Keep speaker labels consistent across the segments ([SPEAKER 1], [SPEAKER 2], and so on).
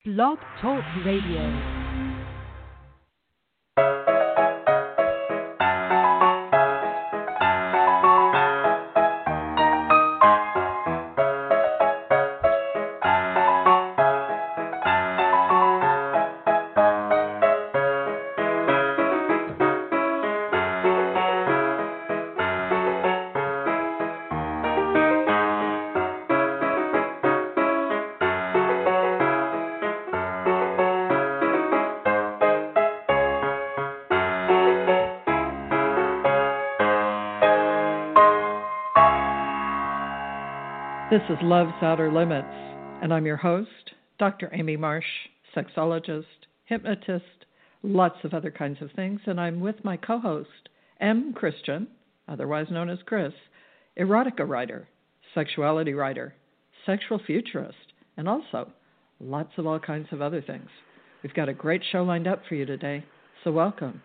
[SPEAKER 1] Blog Talk Radio. This is Love's Outer Limits, and I'm your host, Dr. Amy Marsh, sexologist, hypnotist, lots of other kinds of things, and I'm with my co-host, M. Christian, otherwise known as Chris, erotica writer, sexuality writer, sexual futurist, and also lots of all kinds of other things. We've got a great show lined up for you today, so welcome.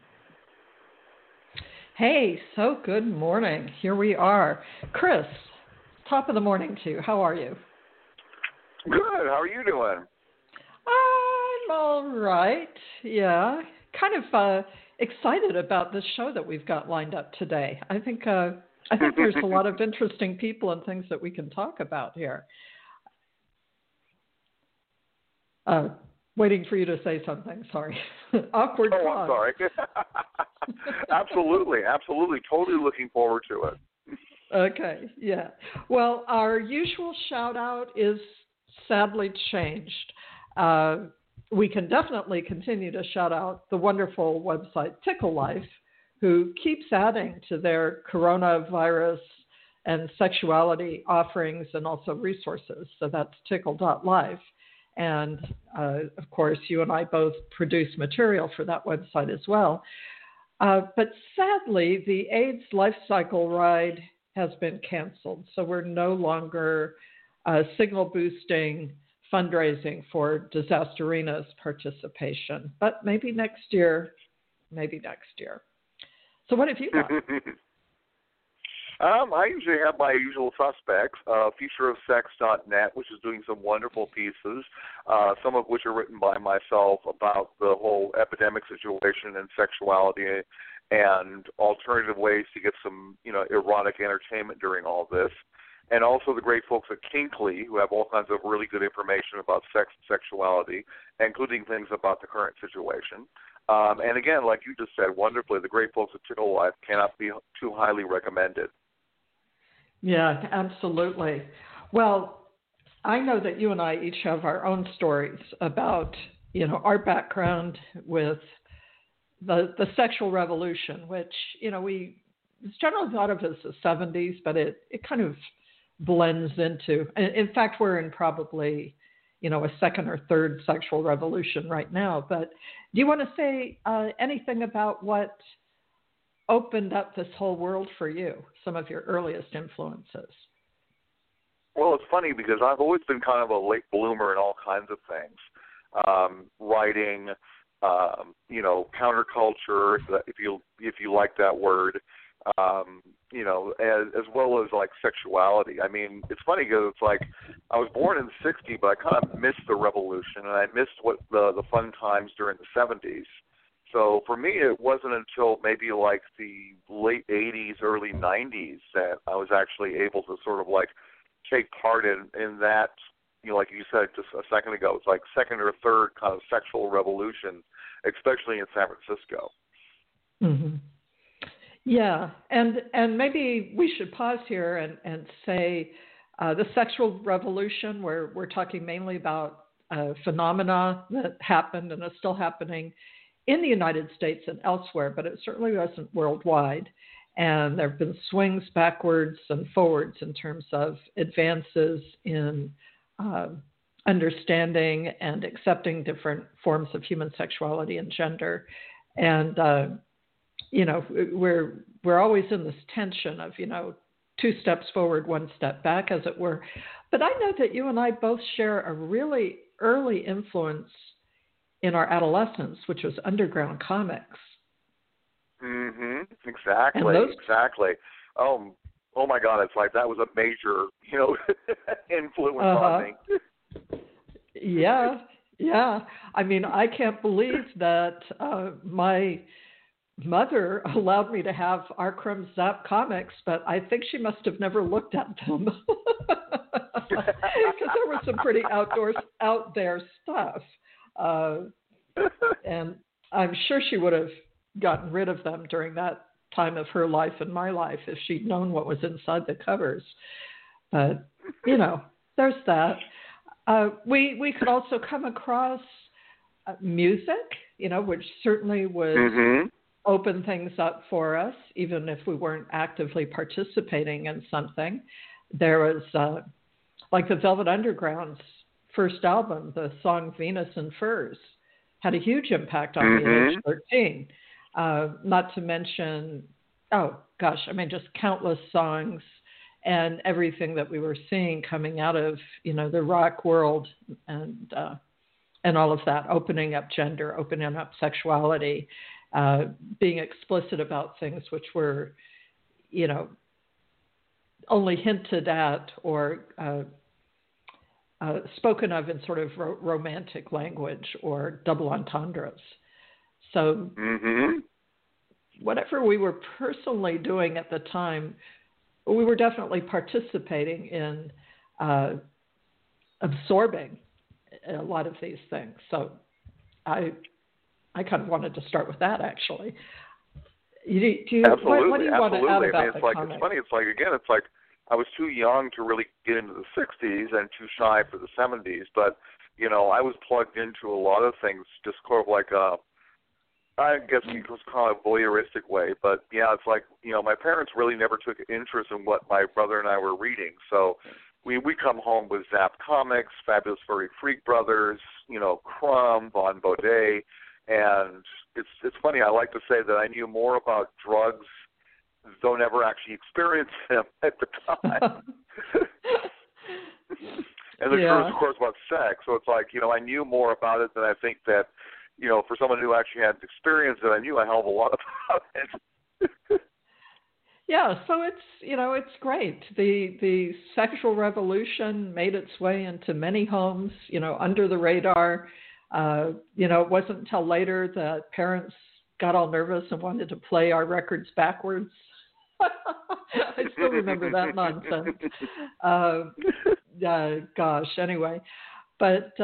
[SPEAKER 1] Hey, so good morning. Here we are. Chris, top of the morning to you. How are you?
[SPEAKER 2] Good. How are you doing?
[SPEAKER 1] I'm all right. Yeah. Kind of excited about this show that we've got lined up today. I think there's a lot of interesting people and things that we can talk about here. Waiting for you to say something. Sorry. Awkward pause.
[SPEAKER 2] I'm sorry. Absolutely. Totally looking forward to it.
[SPEAKER 1] Okay, yeah. Well, our usual shout-out is sadly changed. We can definitely continue to shout out the wonderful website Tickle Life, who keeps adding to their coronavirus and sexuality offerings and also resources. So that's tickle.life. And, of course, you and I both produce material for that website as well. But sadly, the AIDS Life Cycle Ride has been canceled. So we're no longer signal boosting fundraising for Disasterina's participation. But maybe next year. So what have you got?
[SPEAKER 2] I usually have my usual suspects, futureofsex.net, which is doing some wonderful pieces, some of which are written by myself about the whole epidemic situation and sexuality and alternative ways to get some, erotic entertainment during all this. And also the great folks at Kinkly, who have all kinds of really good information about sex and sexuality, including things about the current situation. And again, like you just said wonderfully, the great folks at Tickle Life cannot be too highly recommended.
[SPEAKER 1] Yeah, absolutely. Well, I know that you and I each have our own stories about, our background with the sexual revolution, which, it's generally thought of as the 70s, but it kind of blends into, in fact, we're in probably, a second or third sexual revolution right now. But do you want to say anything about what opened up this whole world for you, some of your earliest influences?
[SPEAKER 2] Well, it's funny because I've always been kind of a late bloomer in all kinds of things, writing, counterculture, if you like that word, as well as like sexuality. I mean, it's funny because it's like I was born in the 60s, but I kind of missed the revolution, and I missed what the fun times during the 70s. So for me, it wasn't until maybe like the late 80s, early 90s that I was actually able to sort of like take part in that, like you said just a second ago, it's like second or third kind of sexual revolution, especially in San Francisco.
[SPEAKER 1] Mm-hmm. Yeah, and maybe we should pause here and say the sexual revolution, where we're talking mainly about phenomena that happened and is still happening in the United States and elsewhere, but it certainly wasn't worldwide. And there have been swings backwards and forwards in terms of advances in understanding and accepting different forms of human sexuality and gender. And we're always in this tension of, two steps forward, one step back, as it were. But I know that you and I both share a really early influence in our adolescence, which was underground comics.
[SPEAKER 2] Mm-hmm. Exactly. Oh my God! It's like that was a major, influence on me.
[SPEAKER 1] Yeah, Yeah. I mean, I can't believe that my mother allowed me to have Arcrum Zap comics, but I think she must have never looked at them because there was some pretty out there stuff. Uh, and I'm sure she would have gotten rid of them during that time of her life and my life if she'd known what was inside the covers. But, there's that. We could also come across music, which certainly would
[SPEAKER 2] Mm-hmm.
[SPEAKER 1] open things up for us, even if we weren't actively participating in something. There was, like the Velvet Underground's first album, the song Venus and Furs, had a huge impact on me at age 13. Not to mention, just countless songs and everything that we were seeing coming out of, the rock world and all of that, opening up gender, opening up sexuality, being explicit about things which were, only hinted at or spoken of in sort of romantic language or double entendres. So whatever we were personally doing at the time, we were definitely participating in absorbing a lot of these things. So I kind of wanted to start with that, actually.
[SPEAKER 2] Absolutely,
[SPEAKER 1] what do you want to add about the comic?
[SPEAKER 2] It's funny. It's like I was too young to really get into the 60s and too shy for the 70s. But, I was plugged into a lot of things, just sort of like I guess it was kind of a voyeuristic way. But, yeah, it's like, my parents really never took interest in what my brother and I were reading. So we come home with Zap Comics, Fabulous Furry Freak Brothers, Crumb, Von Baudet. And it's funny, I like to say that I knew more about drugs, though never actually experienced them at the time. And the truth, of course, about sex. So it's like, I knew more about it than I think that, for someone who actually had experience it, I knew a hell of a lot about it.
[SPEAKER 1] Yeah, so it's great. The sexual revolution made its way into many homes, under the radar. It wasn't until later that parents got all nervous and wanted to play our records backwards. I still remember that nonsense. Anyway. But,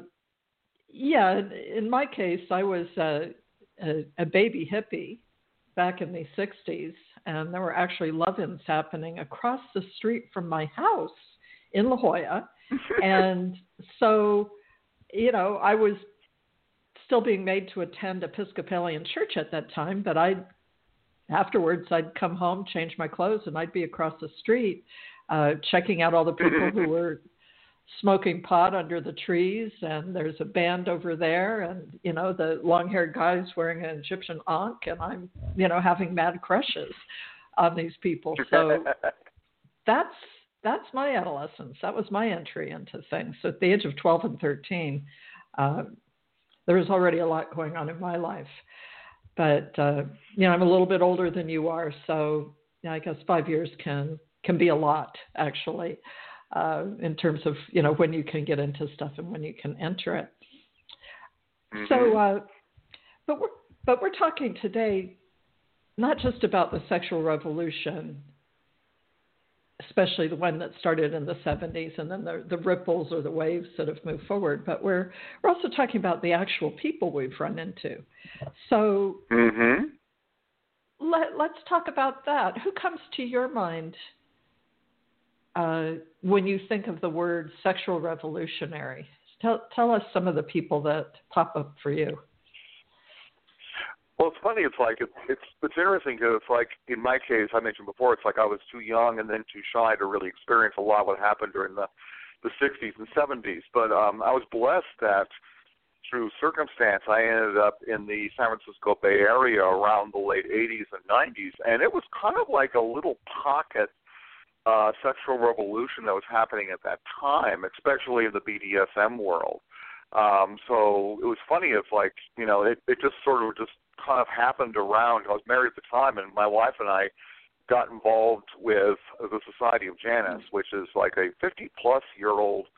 [SPEAKER 1] in my case, I was a baby hippie back in the 60s, and there were actually love-ins happening across the street from my house in La Jolla. And so, I was still being made to attend Episcopalian church at that time, but afterwards I'd come home, change my clothes, and I'd be across the street checking out all the people who were smoking pot under the trees, and there's a band over there, and, the long-haired guy's wearing an Egyptian ankh, and I'm, having mad crushes on these people. So that's my adolescence. That was my entry into things. So at the age of 12 and 13, there was already a lot going on in my life. But, I'm a little bit older than you are, so I guess 5 years can be a lot, actually, in terms of, when you can get into stuff and when you can enter it. So, but we're talking today not just about the sexual revolution, especially the one that started in the 70s and then the ripples or the waves that have moved forward, but we're also talking about the actual people we've run into. So let's talk about that. Who comes to your mind when you think of the word sexual revolutionary? Tell us some of the people that pop up for you.
[SPEAKER 2] Well, it's funny. It's like it's interesting because it's like in my case, I mentioned before, it's like I was too young and then too shy to really experience a lot of what happened during the 60s and 70s. But I was blessed that through circumstance, I ended up in the San Francisco Bay Area around the late 80s and 90s, and it was kind of like a little pocket sexual revolution that was happening at that time, especially in the BDSM world. So it was funny. It's like, it just sort of just kind of happened around. I was married at the time, and my wife and I got involved with the Society of Janus, which is like a 50-plus-year-old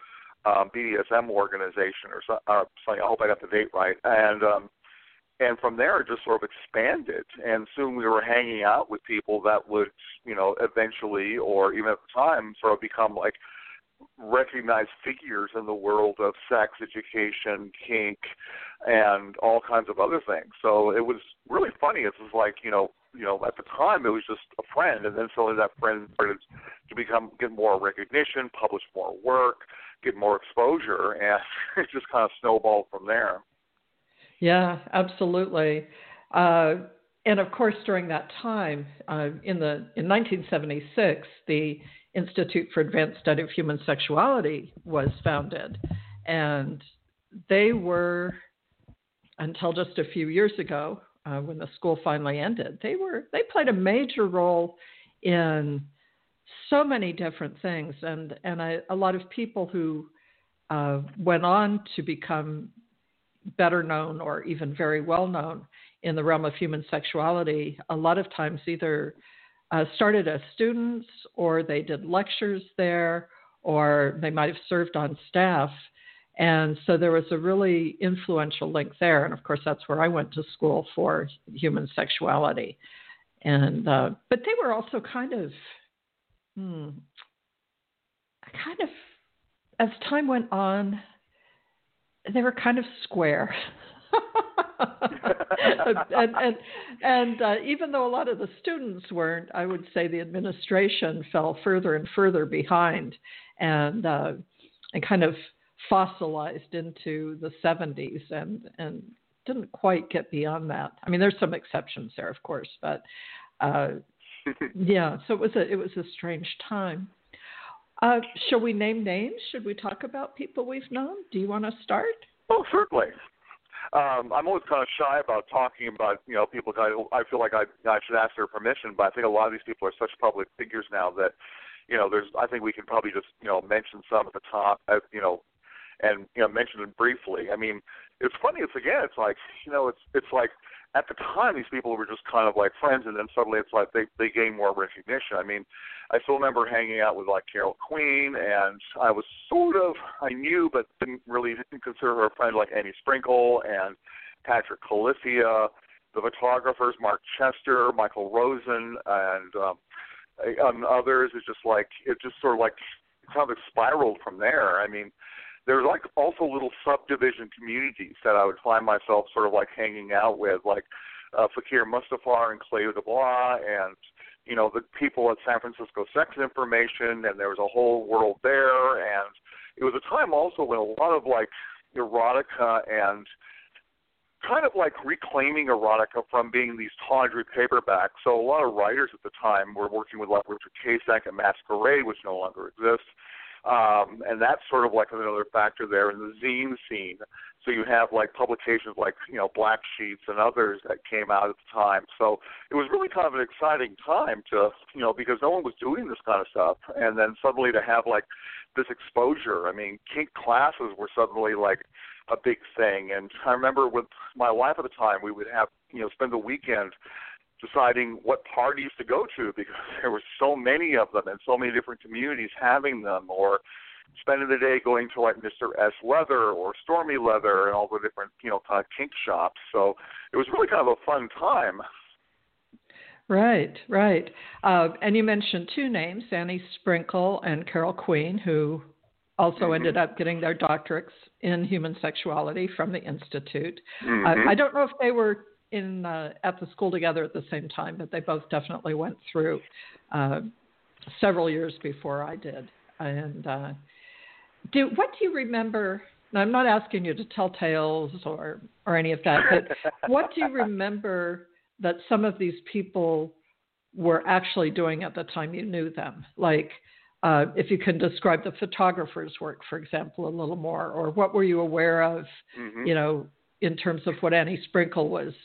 [SPEAKER 2] BDSM organization or something. I hope I got the date right. And from there, it just sort of expanded. And soon we were hanging out with people that would, eventually, or even at the time, sort of become like recognized figures in the world of sex education, kink, and all kinds of other things. So it was really funny. It was like, at the time it was just a friend, and then slowly that friend started to get more recognition, publish more work, get more exposure, and it just kind of snowballed from there.
[SPEAKER 1] Yeah, absolutely. And of course, during that time, in 1976, the Institute for Advanced Study of Human Sexuality was founded, and they were, until just a few years ago, when the school finally ended, they played a major role in so many different things, and a lot of people who went on to become better known or even very well known in the realm of human sexuality, a lot of times either started as students, or they did lectures there, or they might have served on staff. And so there was a really influential link there. And of course, that's where I went to school for human sexuality. And but they were also kind of, as time went on, they were kind of square. and even though a lot of the students weren't, I would say the administration fell further and further behind, and kind of fossilized into the 70s and didn't quite get beyond that. I mean, there's some exceptions there, of course, but yeah. So it was a strange time. Shall we name names? Should we talk about people we've known? Do you want to start?
[SPEAKER 2] Oh, certainly. I'm always kind of shy about talking about, people. I feel like I should ask their permission, but I think a lot of these people are such public figures now that, I think we can probably just, mention some at the top, and mention them briefly. I mean, it's funny. It's like, it's like at the time these people were just kind of like friends, and then suddenly it's like they gain more recognition. I mean, I still remember hanging out with like Carol Queen, and I knew but didn't consider her a friend, like Annie Sprinkle and Patrick Califia, the photographers Mark Chester, Michael Rosen, and others. It just sort of like kind of spiraled from there. I mean, there's like also little subdivision communities that I would find myself sort of like hanging out with, like Fakir Mustafar and Cleo Dubois, and the people at San Francisco Sex Information, and there was a whole world there. And it was a time also when a lot of like erotica and kind of like reclaiming erotica from being these tawdry paperbacks. So a lot of writers at the time were working with like Richard Casack and Masquerade, which no longer exists. And that's sort of like another factor there in the zine scene. So you have like publications like, Black Sheets and others that came out at the time. So it was really kind of an exciting time to, because no one was doing this kind of stuff. And then suddenly to have like this exposure. I mean, kink classes were suddenly like a big thing. And I remember with my wife at the time, we would have, spend the weekend deciding what parties to go to, because there were so many of them and so many different communities having them, or spending the day going to like Mr. S. Leather or Stormy Leather and all the different, kind of kink shops. So it was really kind of a fun time.
[SPEAKER 1] Right. And you mentioned two names, Annie Sprinkle and Carol Queen, who also ended up getting their doctorates in human sexuality from the Institute. I don't know if they were at the school together at the same time, but they both definitely went through several years before I did. And what do you remember? Now, I'm not asking you to tell tales or any of that, but what do you remember that some of these people were actually doing at the time you knew them? Like, if you can describe the photographer's work, for example, a little more, or what were you aware of, in terms of what Annie Sprinkle was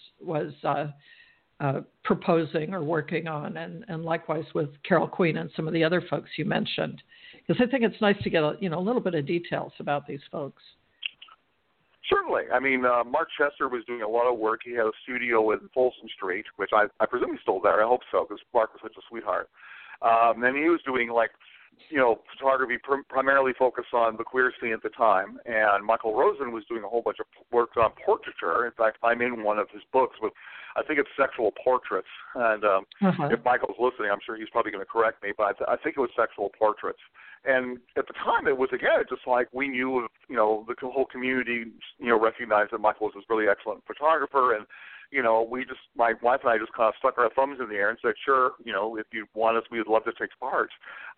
[SPEAKER 1] proposing or working on, and likewise with Carol Queen and some of the other folks you mentioned, because I think it's nice to get a little bit of details about these folks.
[SPEAKER 2] Certainly. I mean, Mark Chester was doing a lot of work. He had a studio in Folsom Street, which I presume he's still there. I hope so, because Mark was such a sweetheart. And he was doing like photography primarily focused on the queer scene at the time, and Michael Rosen was doing a whole bunch of work on portraiture. In fact, I'm in one of his books with, I think it's Sexual Portraits, and if Michael's listening, I'm sure he's probably going to correct me, but I think it was Sexual Portraits. And at the time, it was, again, just like we knew, the whole community, recognized that Michael was this really excellent photographer, and my wife and I just kind of stuck our thumbs in the air and said, sure, if you want us, we would love to take part.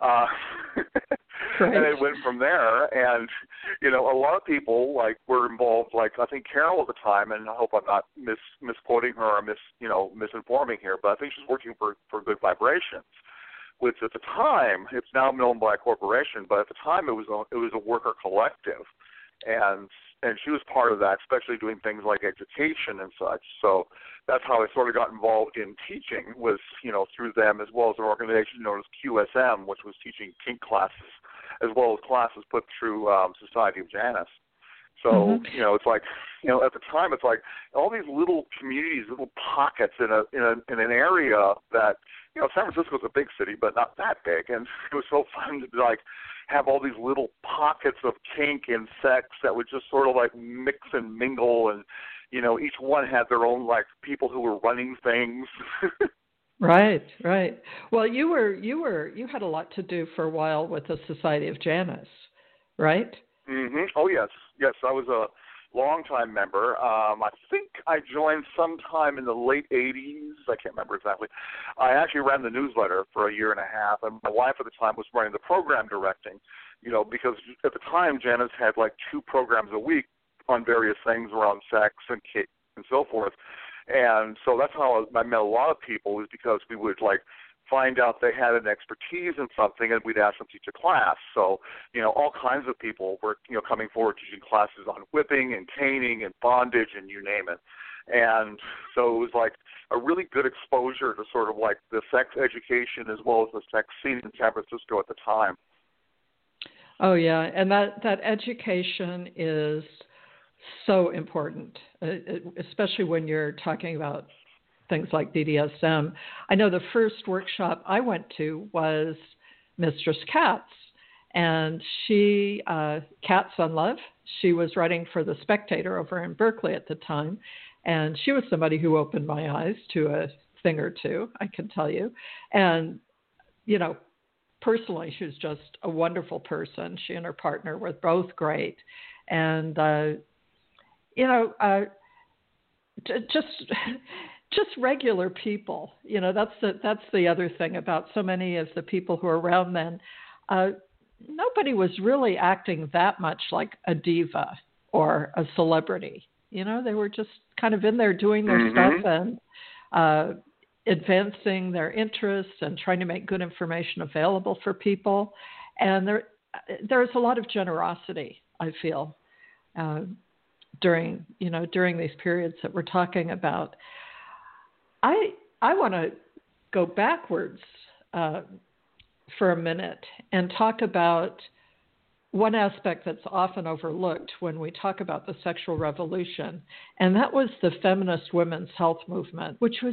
[SPEAKER 1] Right.
[SPEAKER 2] And it went from there. And, a lot of people, were involved, I think Carol at the time, and I hope I'm not misquoting her or misinforming here, but I think she's working for Good Vibrations, which at the time, it's now known by a corporation, but at the time it was a worker collective. And she was part of that, especially doing things like education and such. So that's how I sort of got involved in teaching, was, through them, as well as an organization known as QSM, which was teaching kink classes, as well as classes put through Society of Janus. So, it's like, at the time, it's like all these little communities, little pockets in an area that, San Francisco's a big city, but not that big. And it was so fun to, have all these little pockets of kink and sex that would just sort of, mix and mingle. And, each one had their own, people who were running things.
[SPEAKER 1] Right. Well, you had a lot to do for a while with the Society of Janus, right?
[SPEAKER 2] Mm-hmm. Oh, yes. I was a longtime member. I think I joined sometime in the late 80s. I can't remember exactly. I actually ran the newsletter for a year and a half, and my wife at the time was running the program directing, because at the time Janus had 2 programs a week on various things around sex and kink and so forth. And so that's how I met a lot of people, is because we would find out they had an expertise in something, and we'd ask them to teach a class. So, all kinds of people were, coming forward teaching classes on whipping and caning and bondage and you name it. And so it was a really good exposure to sort of the sex education as well as the sex scene in San Francisco at the time.
[SPEAKER 1] Oh, yeah. And that education is so important, especially when you're talking about things like BDSM. I know the first workshop I went to was Mistress Katz, and she, Katz on Love, she was writing for The Spectator over in Berkeley at the time, and she was somebody who opened my eyes to a thing or two, I can tell you. And, personally, she was just a wonderful person. She and her partner were both great. And, just regular people, that's the other thing about so many of the people who are around then. Nobody was really acting that much like a diva or a celebrity. They were just kind of in there doing their stuff and advancing their interests and trying to make good information available for people. And there's a lot of generosity, I feel, during these periods that we're talking about. I want to go backwards for a minute and talk about one aspect that's often overlooked when we talk about the sexual revolution, and that was the feminist women's health movement, which was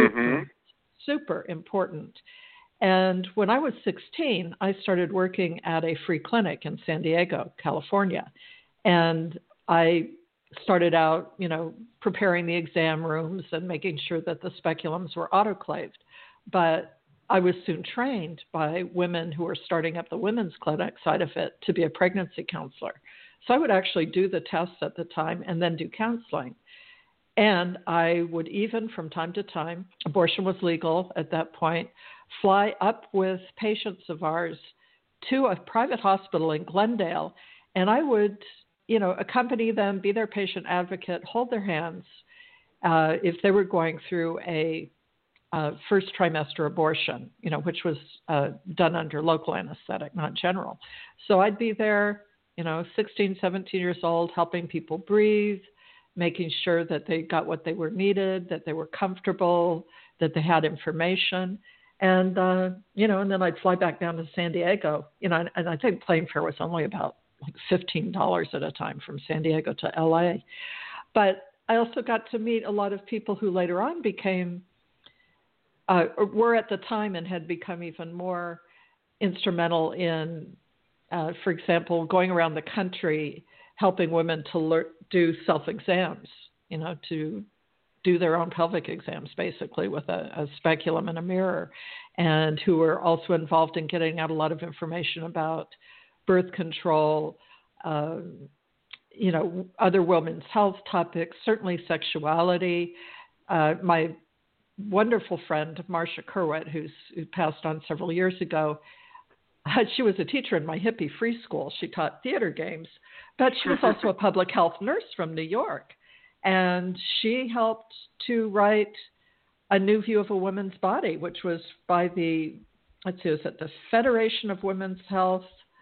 [SPEAKER 1] super important. And when I was 16, I started working at a free clinic in San Diego, California, and I started out, preparing the exam rooms and making sure that the speculums were autoclaved. But I was soon trained by women who were starting up the women's clinic side of it to be a pregnancy counselor. So I would actually do the tests at the time and then do counseling. And I would even, from time to time, abortion was legal at that point, fly up with patients of ours to a private hospital in Glendale, and I would accompany them, be their patient advocate, hold their hands if they were going through a first trimester abortion, which was done under local anesthetic, not general. So I'd be there, 16, 17 years old, helping people breathe, making sure that they got what they were needed, that they were comfortable, that they had information. And, and then I'd fly back down to San Diego, and I think plane fare was only about $15 at a time from San Diego to LA. But I also got to meet a lot of people who later on were at the time and had become even more instrumental in, for example, going around the country helping women to do self-exams, to do their own pelvic exams, basically, with a speculum and a mirror, and who were also involved in getting out a lot of information about birth control, other women's health topics, certainly sexuality. My wonderful friend, Marcia Kerwit, who passed on several years ago, she was a teacher in my hippie free school. She taught theater games, but she was also a public health nurse from New York. And she helped to write A New View of a Woman's Body, which was by the Federation of Women's Health,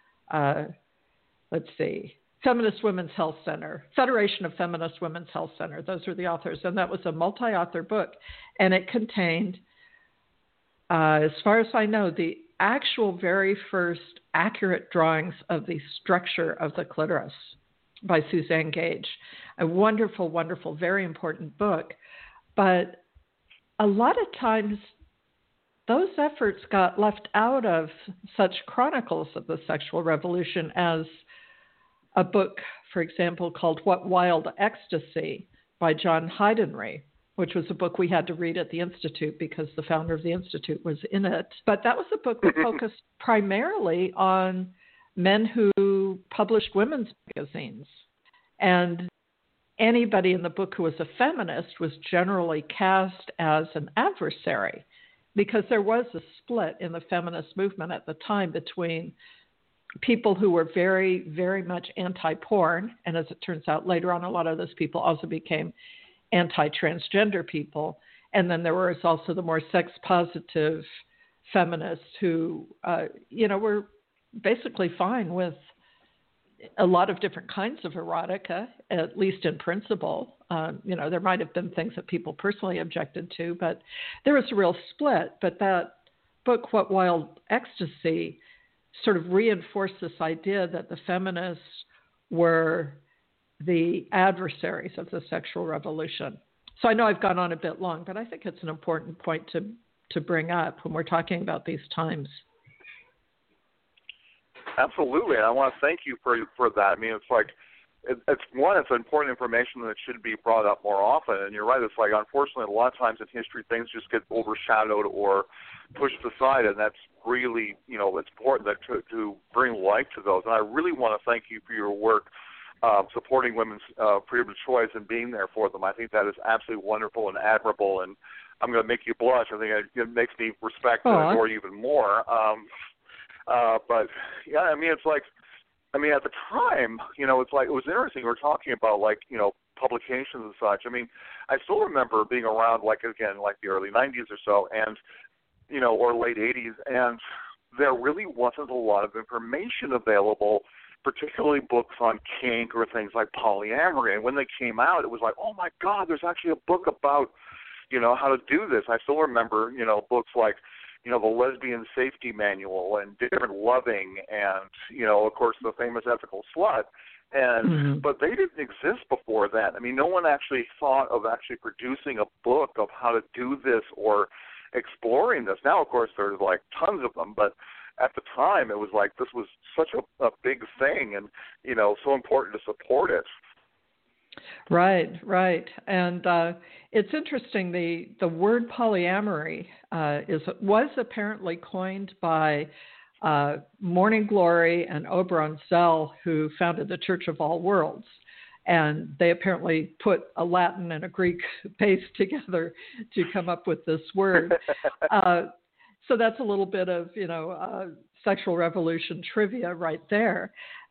[SPEAKER 1] Feminist Women's Health Center, Federation of Feminist Women's Health Center. Those are the authors. And that was a multi-author book. And it contained, as far as I know, the actual very first accurate drawings of the structure of the clitoris by Suzanne Gage. A wonderful, wonderful, very important book. But a lot of times those efforts got left out of such chronicles of the sexual revolution as a book, for example, called What Wild Ecstasy by John Heidenreich, which was a book we had to read at the Institute because the founder of the Institute was in it. But that was a book that focused primarily on men who published women's magazines. And anybody in the book who was a feminist was generally cast as an adversary, because there was a split in the feminist movement at the time between people who were very, very much anti-porn, and as it turns out later on, a lot of those people also became anti-transgender people. And then there was also the more sex-positive feminists who, were basically fine with a lot of different kinds of erotica, at least in principle. There might have been things that people personally objected to, but there was a real split. But that book, What Wild Ecstasy, sort of reinforced this idea that the feminists were the adversaries of the sexual revolution. So I know I've gone on a bit long, but I think it's an important point to bring up when we're talking about these times.
[SPEAKER 2] Absolutely, and I want to thank you for that. I mean, it's like, it's important information that should be brought up more often. And you're right, it's like, unfortunately, a lot of times in history, things just get overshadowed or pushed aside, and that's really, it's important to bring light to those. And I really want to thank you for your work supporting women's freedom of choice and being there for them. I think that is absolutely wonderful and admirable, and I'm going to make you blush. I think it makes me respect and adore you even more. But yeah, I mean, it's like, at the time, it's like, it was interesting. We were talking about publications and such. I mean, I still remember being around the early 90s or so, and, or late 80s, and there really wasn't a lot of information available, particularly books on kink or things like polyamory. And when they came out, it was like, oh my God, there's actually a book about, how to do this. I still remember, books like, the Lesbian Safety Manual and Different Loving and, of course, the famous Ethical Slut. And but they didn't exist before that. I mean, no one actually thought of actually producing a book of how to do this or exploring this. Now, of course, there's tons of them, but at the time it was like this was such a big thing and, so important to support it.
[SPEAKER 1] Right. And it's interesting, the word polyamory was apparently coined by Morning Glory and Oberon Zell, who founded the Church of All Worlds. And they apparently put a Latin and a Greek base together to come up with this word. So that's a little bit of, sexual revolution trivia right there.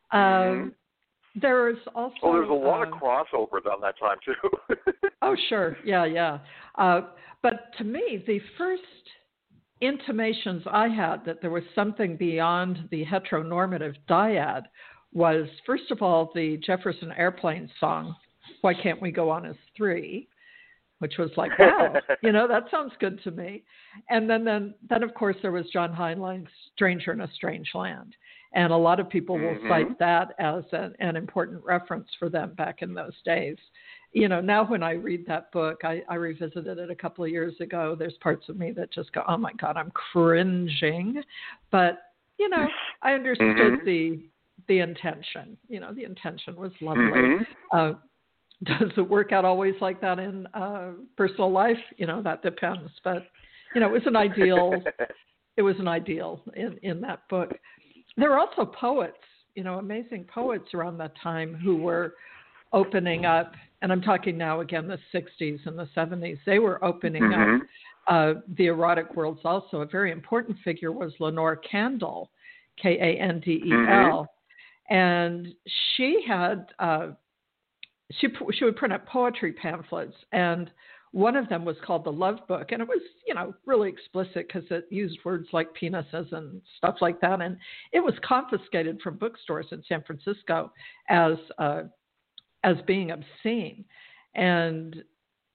[SPEAKER 1] There's also...
[SPEAKER 2] Oh, there's a lot of crossover down that time, too.
[SPEAKER 1] Oh, sure. Yeah. But to me, the first intimations I had that there was something beyond the heteronormative dyad was, first of all, the Jefferson Airplane song, Why Can't We Go On as Three? Which was like, wow, that sounds good to me. And then of course, there was John Heinlein's Stranger in a Strange Land. And a lot of people will cite that as an important reference for them back in those days. Now when I read that book, I revisited it a couple of years ago. There's parts of me that just go, oh my God, I'm cringing. But I understood the intention. The intention was lovely.
[SPEAKER 2] Mm-hmm.
[SPEAKER 1] Does it work out always like that in personal life? That depends. But it was an ideal. It was an ideal in that book. There were also poets, amazing poets around that time who were opening up. And I'm talking now again the 60s and the 70s. They were opening up the erotic worlds also. A very important figure was Lenore Kandel, Kandel, and she had she would print up poetry pamphlets, and one of them was called The Love Book, and it was really explicit because it used words like penises and stuff like that, and it was confiscated from bookstores in San Francisco as being obscene. And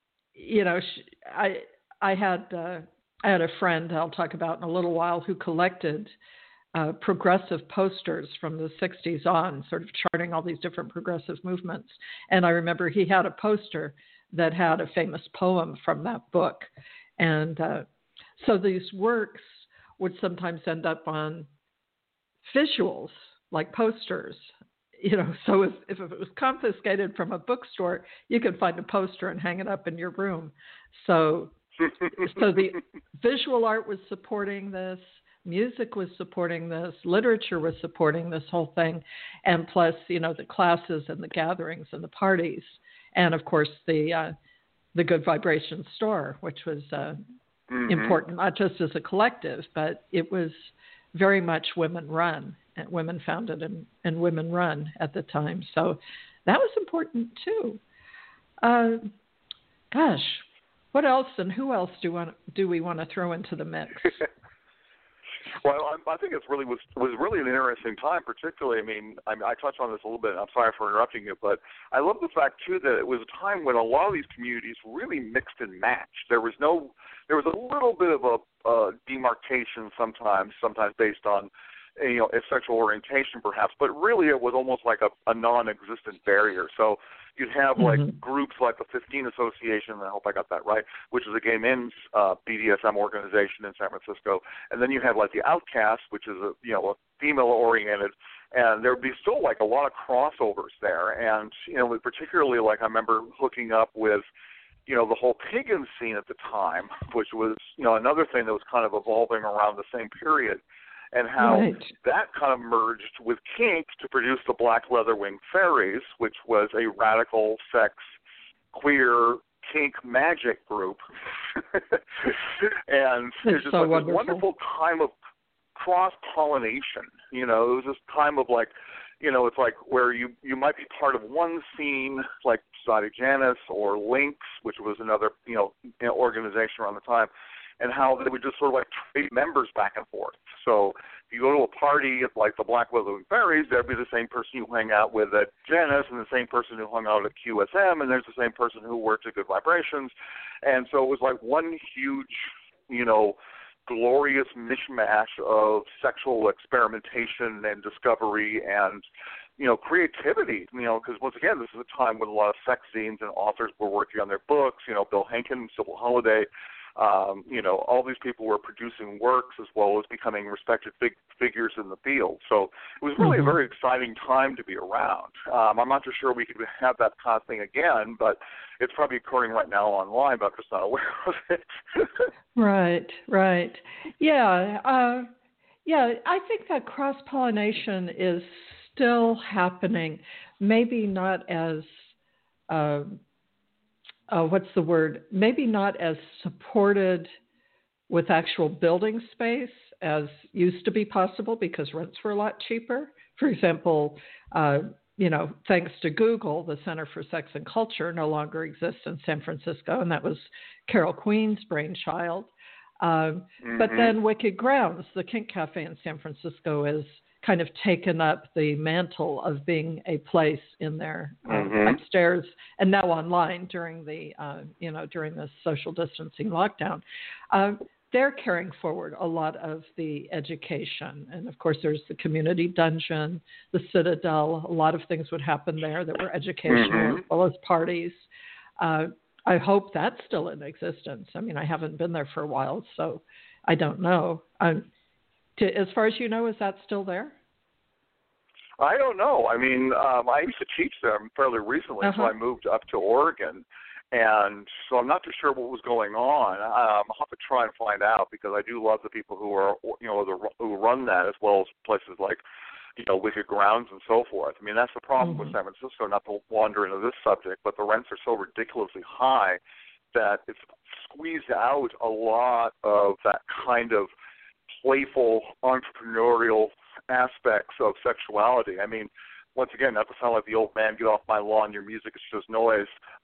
[SPEAKER 1] I had a friend I'll talk about in a little while who collected progressive posters from the 60s on, sort of charting all these different progressive movements. And I remember he had a poster that had a famous poem from that book. And so these works would sometimes end up on visuals, like posters. So if it was confiscated from a bookstore, you could find a poster and hang it up in your room. So the visual art was supporting this. Music was supporting this, literature was supporting this whole thing, and plus, the classes and the gatherings and the parties, and of course the Good Vibration store, which was important, not just as a collective, but it was very much women-run, and women-founded and women-run at the time. So that was important too. Gosh, what else and who else do we want to throw into the mix?
[SPEAKER 2] Well, I think it was really an interesting time, particularly. I touched on this a little bit. I'm sorry for interrupting you, but I love the fact too that it was a time when a lot of these communities really mixed and matched. There was a little bit of a demarcation sometimes based on a sexual orientation perhaps, but really it was almost like a non-existent barrier. So you'd have like groups like the 15 Association, and I hope I got that right, which is a gay men's BDSM organization in San Francisco, and then you had like the Outcasts, which is a female-oriented, and there'd be still like a lot of crossovers there, and particularly like I remember hooking up with the whole pagan scene at the time, which was another thing that was kind of evolving around the same period. And how that kind of merged with kink to produce the Black Leatherwing Fairies, which was a radical sex, queer, kink magic group. And it's just like this wonderful time of cross-pollination. It was this time of like, it's like where you might be part of one scene, like Society Janus or Lynx, which was another, organization around the time, and how they would just sort of like trade members back and forth. So if you go to a party at like the Black Leatherwing Fairies, there'd be the same person you hang out with at Janus and the same person who hung out at QSM, and there's the same person who worked at Good Vibrations. And so it was like one huge, glorious mishmash of sexual experimentation and discovery and, creativity, because once again, this is a time when a lot of sex scenes and authors were working on their books, Bill Henkin, Sybil Holiday, all these people were producing works as well as becoming respected figures in the field. So it was really a very exciting time to be around. I'm not too sure we could have that kind of thing again, but it's probably occurring right now online, but I'm just not aware of it. Right.
[SPEAKER 1] Yeah. I think that cross-pollination is still happening. Maybe not as maybe not as supported with actual building space as used to be possible because rents were a lot cheaper. For example, thanks to Google, the Center for Sex and Culture no longer exists in San Francisco, and that was Carol Queen's brainchild. But then Wicked Grounds, the kink cafe in San Francisco, is kind of taken up the mantle of being a place in there upstairs and now online during the during the social distancing lockdown. They're carrying forward a lot of the education, and of course there's the community dungeon, the Citadel. A lot of things would happen there that were educational as well as parties. I hope that's still in existence. I haven't been there for a while, so I don't know. As far as you know, is that still there?
[SPEAKER 2] I don't know. I mean, I used to teach there fairly recently, so I moved up to Oregon, and so I'm not too sure what was going on. I'll have to try and find out because I do love the people who are, who run that, as well as places like, Wicked Grounds and so forth. I mean, that's the problem with San Francisco. Not to wander into this subject, but the rents are so ridiculously high that it's squeezed out a lot of that kind of playful entrepreneurial aspects of sexuality. I mean, once again, not to sound like the old man, get off my lawn, your music is just noise.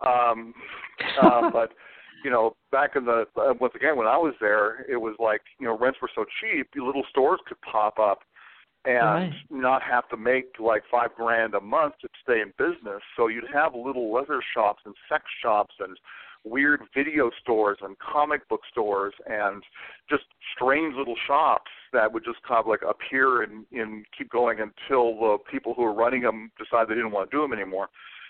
[SPEAKER 2] But, back in the, once again, when I was there, it was like, rents were so cheap, little stores could pop up and not have to make like $5,000 a month to stay in business. So you'd have little leather shops and sex shops and weird video stores and comic book stores and just strange little shops that would just kind of like appear and keep going until the people who were running them decided they didn't want to do them anymore.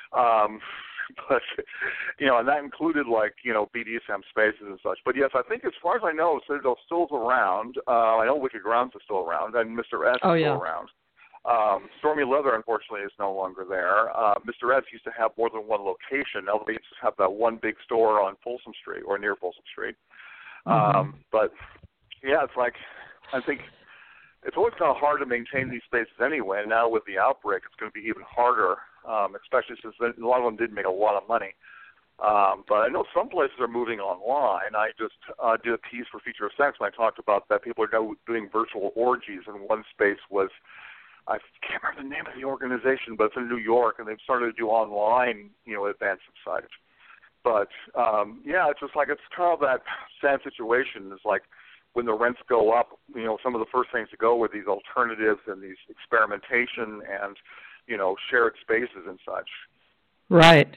[SPEAKER 2] But, and that included like, BDSM spaces and such. But yes, I think as far as I know, Citadel still is around. I know Wicked Grounds is still around and Mr. S is still around. Stormy Leather, unfortunately, is no longer there. Mr. S used to have more than one location. Now they just have that one big store on Folsom Street or near Folsom Street. But, yeah, it's like, I think it's always kind of hard to maintain these spaces anyway. And now with the outbreak, it's going to be even harder, especially since a lot of them did make a lot of money. But I know some places are moving online. I just did a piece for Future of Sex, and I talked about that people are now doing virtual orgies, and one space was, I can't remember the name of the organization, but it's in New York, and they've started to do online, events and such. But, it's just like it's kind of that sad situation. It's like when the rents go up, some of the first things to go were these alternatives and these experimentation and, shared spaces and such.
[SPEAKER 1] Right.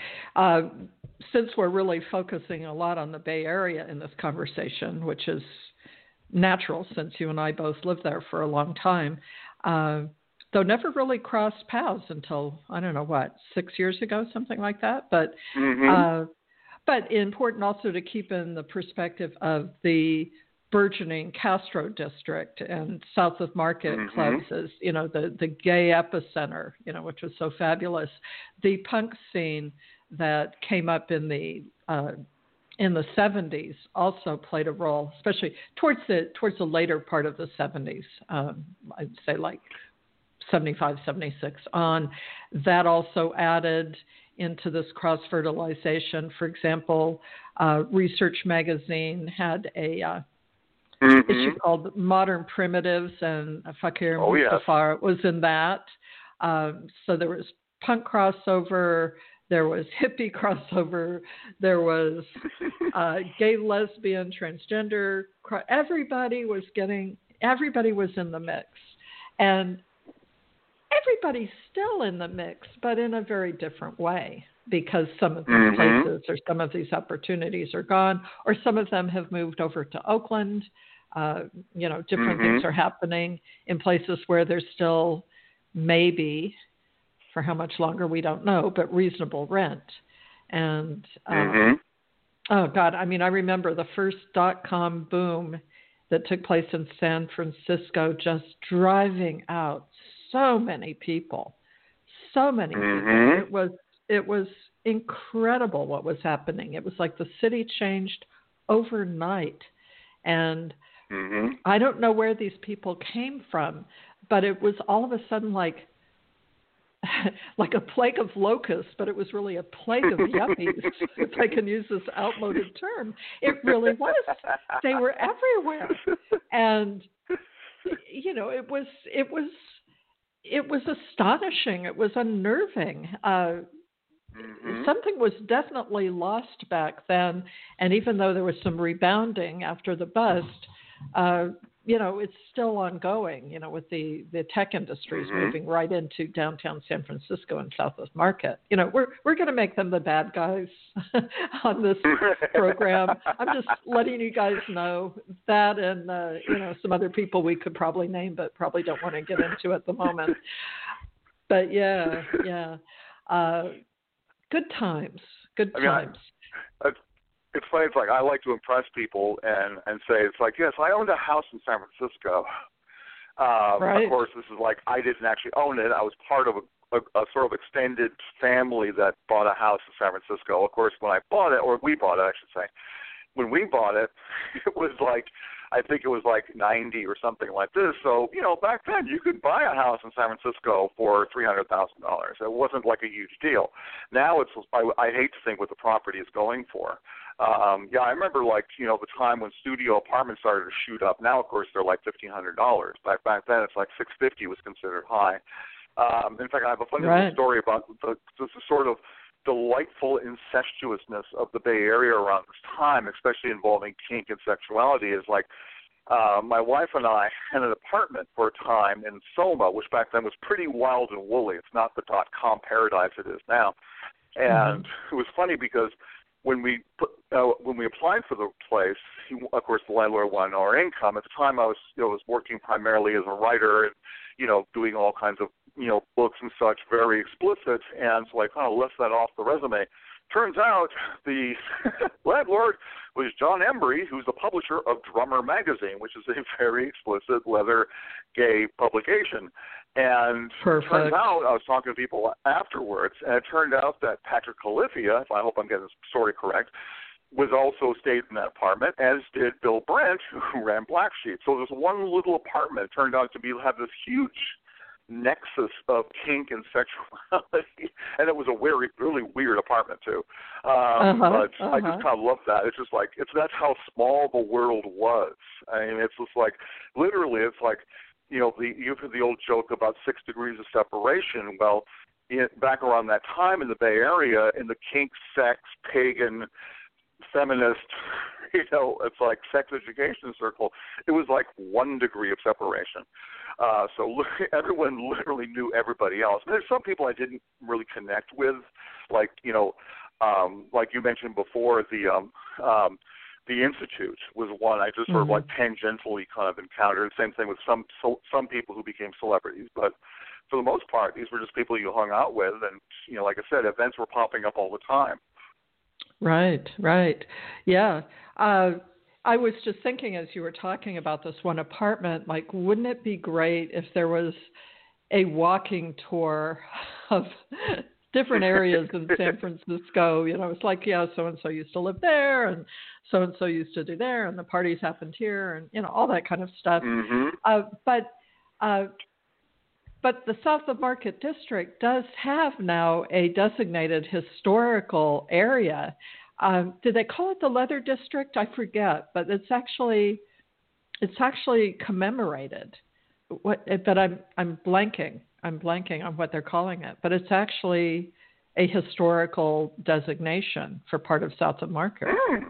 [SPEAKER 1] Since we're really focusing a lot on the Bay Area in this conversation, which is natural since you and I both lived there for a long time, though never really crossed paths until, 6 years ago, something like that. But but important also to keep in the perspective of the burgeoning Castro district and south of Market clubs as, the gay epicenter, which was so fabulous. The punk scene that came up in the 70s also played a role, especially towards the later part of the 70s. I'd say like 75, 76 on. That also added into this cross-fertilization. For example, Research Magazine had a issue called Modern Primitives, and Fakir Mustafa was in that. So there was punk crossover, there was hippie crossover, there was gay, lesbian, transgender. Everybody was in the mix. And everybody's still in the mix, but in a very different way, because some of these places or some of these opportunities are gone, or some of them have moved over to Oakland. Different things are happening in places where there's still maybe, for how much longer we don't know, but reasonable rent. And oh God, I remember the first .com boom that took place in San Francisco, just driving out so many people. It was incredible what was happening. It was like the city changed overnight. And I don't know where these people came from, but it was all of a sudden like a plague of locusts, but it was really a plague of yuppies, if I can use this outmoded term. It really was. They were everywhere. And, it was astonishing. It was unnerving. Something was definitely lost back then. And even though there was some rebounding after the bust, it's still ongoing, with the tech industries moving right into downtown San Francisco and south of Market. We're going to make them the bad guys on this program. I'm just letting you guys know that, and, some other people we could probably name, but probably don't want to get into at the moment. But yeah. Good times.
[SPEAKER 2] it's funny. It's like I like to impress people and say it's like, yes, I owned a house in San Francisco.
[SPEAKER 1] Right.
[SPEAKER 2] Of course, this is like I didn't actually own it. I was part of a sort of extended family that bought a house in San Francisco. Of course, when I bought it, or we bought it, I should say, when we bought it, it was like, I think it was like 90 or something like this. So, back then you could buy a house in San Francisco for $300,000. It wasn't like a huge deal. Now it's, I hate to think what the property is going for. I remember the time when studio apartments started to shoot up. Now, of course, they're like $1,500. Back then it's like $650 was considered high. In fact, I have a funny little story about the sort of delightful incestuousness of the Bay Area around this time, especially involving kink and sexuality, is like my wife and I had an apartment for a time in Soma, which back then was pretty wild and woolly. It's not the .com paradise it is now. And it was funny because when we applied for the place, of course, the landlord wanted our income. At the time, I was working primarily as a writer and doing all kinds of books and such, very explicit, and so I kind of left that off the resume. Turns out the landlord was John Embry, who's the publisher of Drummer Magazine, which is a very explicit leather gay publication. And it turns out, I was talking to people afterwards, and it turned out that Patrick Califia, if I hope I'm getting this story correct, was also stayed in that apartment, as did Bill Brent, who ran Black Sheep. So this one little apartment turned out to have this huge nexus of kink and sexuality, and it was a really weird apartment too. But I just kind of love that. It's just like that's how small the world was. I mean, it's just like literally, it's like you've heard the old joke about 6 degrees of separation. Well, back around that time in the Bay Area, in the kink, sex, pagan, feminist, it's like sex education circle, it was like 1 degree of separation. So everyone literally knew everybody else. And there's some people I didn't really connect with, like like you mentioned before, the Institute was one I just sort of like tangentially kind of encountered. Same thing with some people who became celebrities, but for the most part, these were just people you hung out with, and like I said, events were popping up all the time.
[SPEAKER 1] Right. Yeah. I was just thinking as you were talking about this one apartment, like, wouldn't it be great if there was a walking tour of different areas in San Francisco? It's like, so-and-so used to live there, and so-and-so used to do there, and the parties happened here, and, all that kind of stuff. But the South of Market District does have now a designated historical area. Did they call it the Leather District? I forget, but it's actually commemorated. But I'm blanking on what they're calling it. But it's actually a historical designation for part of South of Market.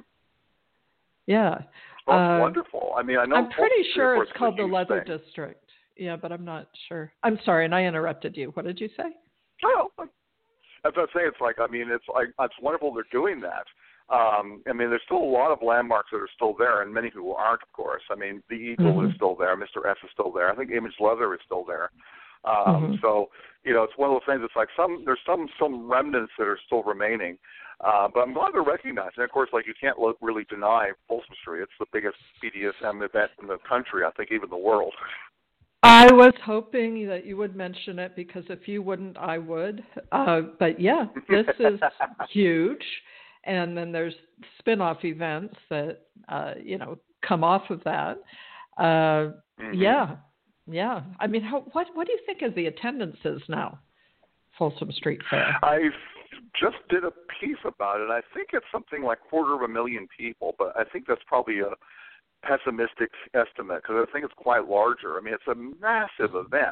[SPEAKER 1] Yeah.
[SPEAKER 2] That's wonderful. I mean, I know.
[SPEAKER 1] I'm pretty sure it's called the Leather District. Yeah, but I'm not sure. I'm sorry, and I interrupted you. What did you say?
[SPEAKER 2] Oh, as I say, it's wonderful they're doing that. I mean, there's still a lot of landmarks that are still there, and many who aren't, of course. I mean, the Eagle is still there. Mr. S is still there. I think Image Leather is still there. So, it's one of those things. It's like there's some remnants that are still remaining. But I'm glad they're recognized. And, of course, like you can't really deny Folsom Street. It's the biggest BDSM event in the country, I think, even the world.
[SPEAKER 1] I was hoping that you would mention it because if you wouldn't, I would. But yeah, this is huge. And then there's spin-off events that, come off of that. Yeah. I mean, what do you think of the attendances now, Folsom Street Fair?
[SPEAKER 2] I just did a piece about it. I think it's something like 250,000 people, but I think that's probably a pessimistic estimate because I think it's quite larger. I mean, it's a massive event.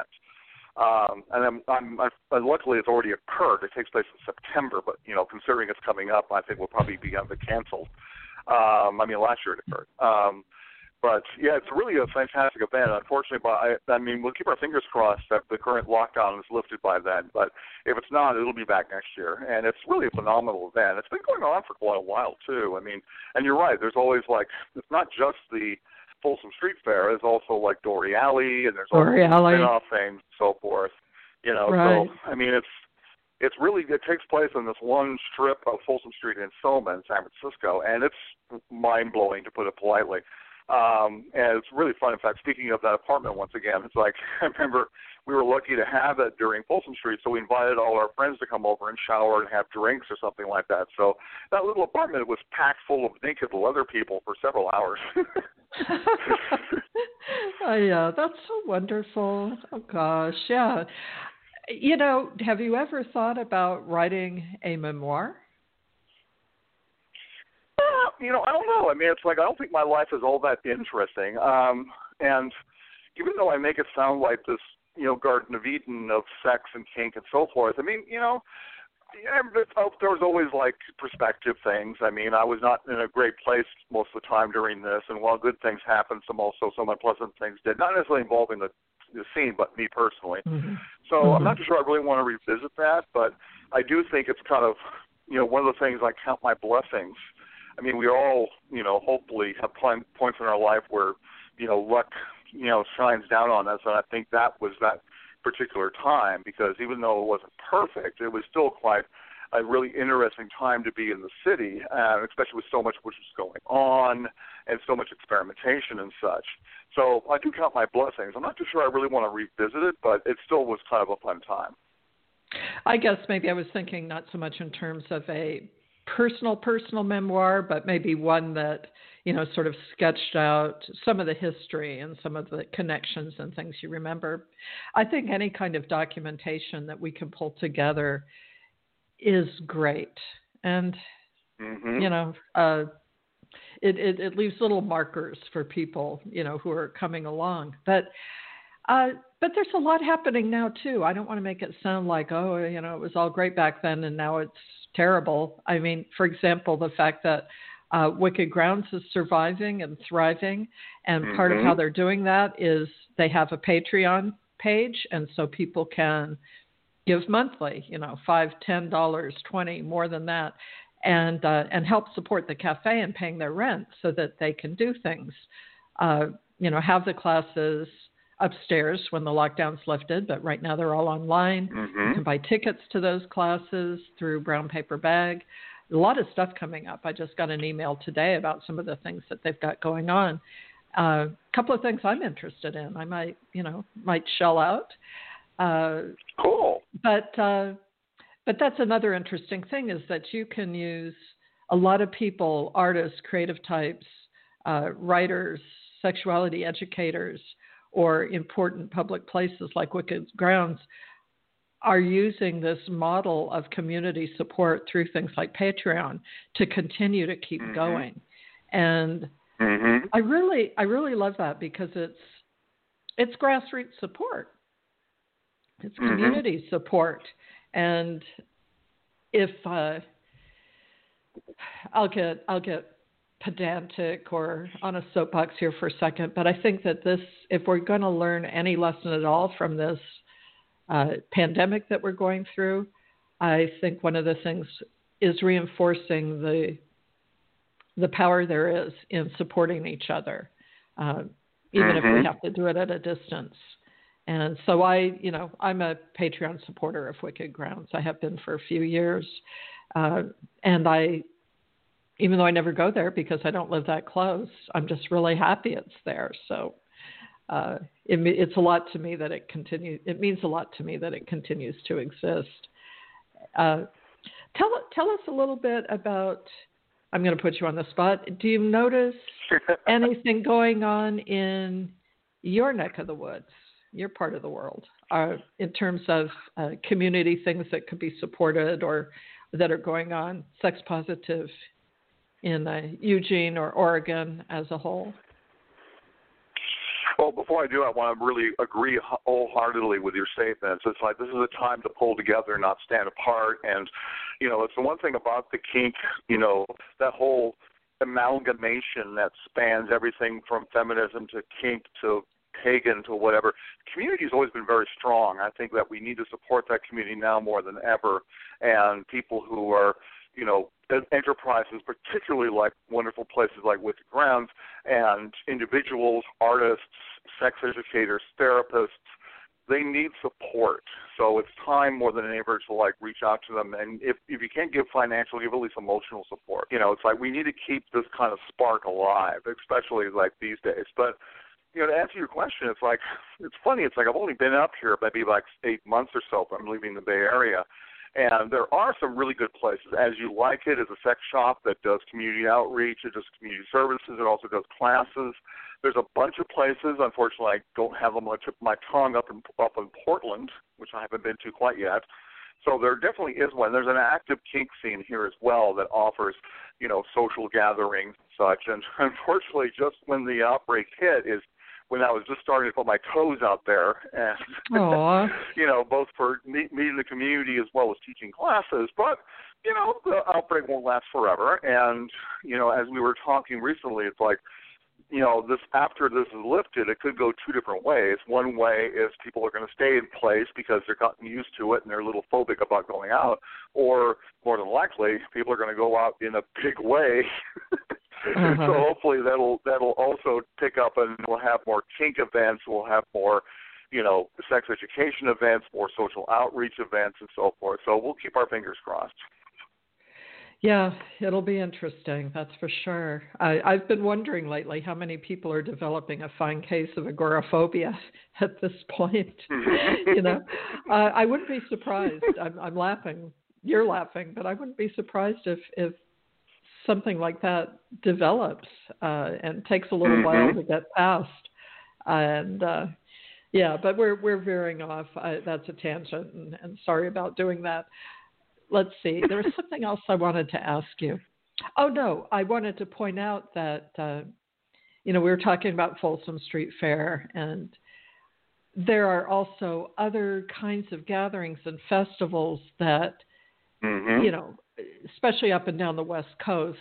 [SPEAKER 2] And luckily it's already occurred. It takes place in September, but, considering it's coming up, I think we'll probably be canceled. Last year it occurred. But, yeah, it's really a fantastic event. Unfortunately, we'll keep our fingers crossed that the current lockdown is lifted by then. But if it's not, it'll be back next year. And it's really a phenomenal event. It's been going on for quite a while, too. I mean, and you're right. There's always, it's not just the Folsom Street Fair. There's also, Dory Alley, and there's all spin-off things and so forth.
[SPEAKER 1] Right.
[SPEAKER 2] So, I mean, it takes place on this one strip of Folsom Street in Soma in San Francisco, and it's mind-blowing, to put it politely. And it's really fun. In fact, speaking of that apartment once again, it's like, I remember we were lucky to have it during Folsom Street, so we invited all our friends to come over and shower and have drinks or something like that. So that little apartment was packed full of naked leather people for several hours.
[SPEAKER 1] Oh, yeah, that's so wonderful. Oh, gosh, yeah. Have you ever thought about writing a memoir?
[SPEAKER 2] I don't know. I mean, it's like I don't think my life is all that interesting. And even though I make it sound like this, Garden of Eden of sex and kink and so forth, I mean, there was always like perspective things. I mean, I was not in a great place most of the time during this, and while good things happened, some unpleasant things did, not necessarily involving the scene, but me personally.
[SPEAKER 1] Mm-hmm.
[SPEAKER 2] So
[SPEAKER 1] mm-hmm.
[SPEAKER 2] I'm not sure I really want to revisit that, but I do think it's kind of, one of the things I count my blessings. I mean, we all, hopefully have points in our life where, luck, shines down on us, and I think that was that particular time, because even though it wasn't perfect, it was still quite a really interesting time to be in the city, especially with so much which was going on and so much experimentation and such. So I do count my blessings. I'm not too sure I really want to revisit it, but it still was kind of a fun time.
[SPEAKER 1] I guess maybe I was thinking not so much in terms of a personal memoir, but maybe one that, sort of sketched out some of the history and some of the connections and things you remember. I think any kind of documentation that we can pull together is great. And,
[SPEAKER 2] mm-hmm.
[SPEAKER 1] It leaves little markers for people, who are coming along. But there's a lot happening now, too. I don't want to make it sound like, it was all great back then and now it's terrible. I mean, for example, the fact that Wicked Grounds is surviving and thriving, and
[SPEAKER 2] mm-hmm.
[SPEAKER 1] part of how they're doing that is they have a Patreon page, and so people can give monthly, $5, $10, $20, more than that, and help support the cafe in paying their rent so that they can do things, have the classes upstairs when the lockdown's lifted, but right now they're all online.
[SPEAKER 2] Mm-hmm.
[SPEAKER 1] You can buy tickets to those classes through Brown Paper Bag. A lot of stuff coming up. I just got an email today about some of the things that they've got going on. A couple of things I'm interested in. I might shell out.
[SPEAKER 2] Cool.
[SPEAKER 1] But that's another interesting thing, is that you can use a lot of people, artists, creative types, writers, sexuality educators, or important public places like Wicked Grounds are using this model of community support through things like Patreon to continue to keep
[SPEAKER 2] mm-hmm.
[SPEAKER 1] going. And
[SPEAKER 2] mm-hmm.
[SPEAKER 1] I really love that, because it's grassroots support. It's community mm-hmm. support. And if I'll get pedantic or on a soapbox here for a second, but I think that if we're going to learn any lesson at all from this pandemic that we're going through, I think one of the things is reinforcing the power there is in supporting each other, even
[SPEAKER 2] mm-hmm.
[SPEAKER 1] if we have to do it at a distance. And so I'm a Patreon supporter of Wicked Grounds. I have been for a few years. And even though I never go there because I don't live that close, I'm just really happy it's there. So it's a lot to me that it continues. It means a lot to me that it continues to exist. Tell us a little bit about. I'm going to put you on the spot. Do you notice anything going on in your neck of the woods, your part of the world, in terms of community things that could be supported or that are going on, sex positive in Eugene or Oregon as a whole?
[SPEAKER 2] Well, before I do, I want to really agree wholeheartedly with your statements. It's like this is a time to pull together, not stand apart. And, it's the one thing about the kink, that whole amalgamation that spans everything from feminism to kink to pagan to whatever. The community has always been very strong. I think that we need to support that community now more than ever. And people who are, enterprises, particularly like wonderful places like Wicked Grounds, and individuals, artists, sex educators, therapists, they need support. So it's time more than ever to like reach out to them. And if you can't give financial, give at least emotional support. You know, it's like we need to keep this kind of spark alive, especially like these days. But you know, to answer your question, it's like it's funny. It's like I've only been up here maybe like 8 months or so. I'm leaving the Bay Area. And there are some really good places. As You Like It is a sex shop that does community outreach. It does community services. It also does classes. There's a bunch of places. Unfortunately, I don't have them on the tip of my tongue up in Portland, which I haven't been to quite yet. So there definitely is one. There's an active kink scene here as well that offers, you know, social gatherings and such. And unfortunately, just when the outbreak hit is when I was just starting to put my toes out there, and you know, both for meeting the community as well as teaching classes. But you know, the outbreak won't last forever. And you know, as we were talking recently, it's like, you know, this after this is lifted, it could go two different ways. One way is people are going to stay in place because they're gotten used to it and they're a little phobic about going out, or more than likely, people are going to go out in a big way. So hopefully that'll also pick up, and we'll have more kink events. We'll have more, you know, sex education events, more social outreach events, and so forth. So we'll keep our fingers crossed.
[SPEAKER 1] Yeah, it'll be interesting, that's for sure. I've been wondering lately how many people are developing a fine case of agoraphobia at this point. You know, I wouldn't be surprised. I'm laughing. You're laughing, but I wouldn't be surprised if something like that develops and takes a little while to get past. And yeah, but we're veering off. That's a tangent, and sorry about doing that. Let's see. There was something else I wanted to ask you. Oh, no. I wanted to point out that, you know, we were talking about Folsom Street Fair, and there are also other kinds of gatherings and festivals that, you know, especially up and down the West Coast,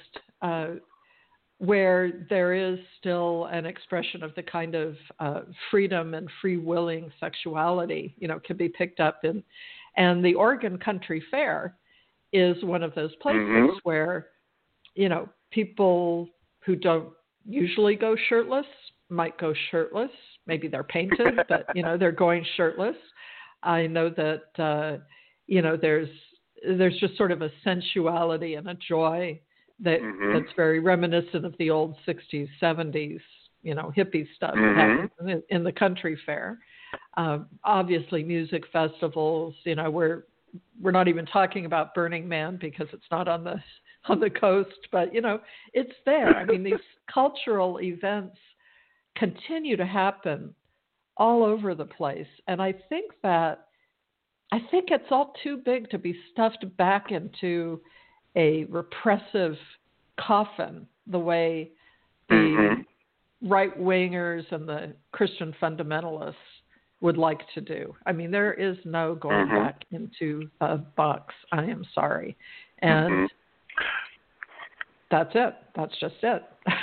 [SPEAKER 1] where there is still an expression of the kind of freedom and free-willing sexuality, you know, can be picked up in. And the Oregon Country Fair is one of those places where, you know, people who don't usually go shirtless might go shirtless. Maybe they're painted, but, you know, they're going shirtless. I know that, you know, there's just sort of a sensuality and a joy that that's very reminiscent of the old 60s, 70s, you know, hippie stuff that happened in the country fair. Obviously, music festivals. You know, we're not even talking about Burning Man because it's not on the coast, but you know, it's there. I mean, these cultural events continue to happen all over the place, and I think it's all too big to be stuffed back into a repressive coffin the way the right wingers and the Christian fundamentalists would like to do. I mean, there is no going back into a box. I am sorry. And that's it. That's just it.